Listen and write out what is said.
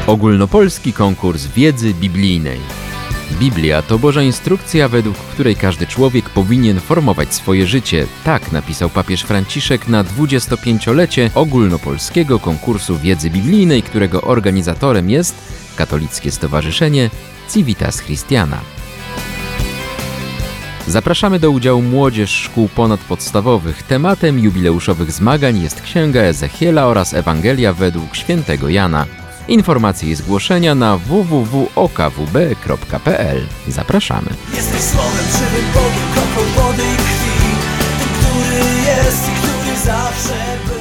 Ogólnopolski konkurs wiedzy biblijnej. Biblia to Boża instrukcja, według której każdy człowiek powinien formować swoje życie. Tak napisał papież Franciszek na 25-lecie Ogólnopolskiego konkursu wiedzy biblijnej, którego organizatorem jest Katolickie Stowarzyszenie Civitas Christiana. Zapraszamy do udziału młodzież szkół ponadpodstawowych. Tematem jubileuszowych zmagań jest Księga Ezechiela oraz Ewangelia według świętego Jana. Informacje i zgłoszenia na www.okwb.pl. Zapraszamy. Jesteś słowem, żywym Bogiem, kroplą wody i krwi, tym, który jest i który zawsze był.